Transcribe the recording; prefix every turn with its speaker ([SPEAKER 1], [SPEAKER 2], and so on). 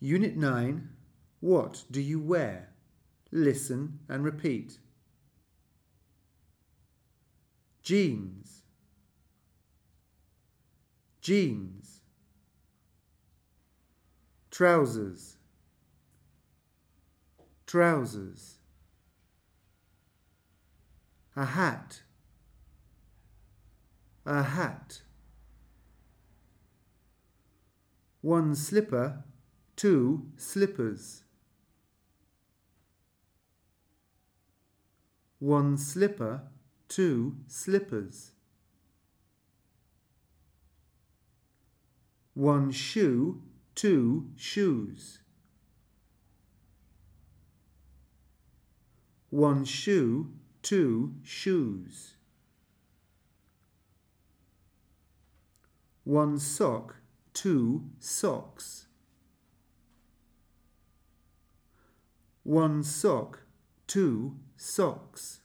[SPEAKER 1] Unit 9. What do you wear? Listen and repeat. Jeans, jeans. Trousers, trousers. A hat, a hat. One slipper, two slippers. One slipper, two slippers. One shoe, two shoes. One shoe, two shoes. One sock, two socks. One sock, two socks.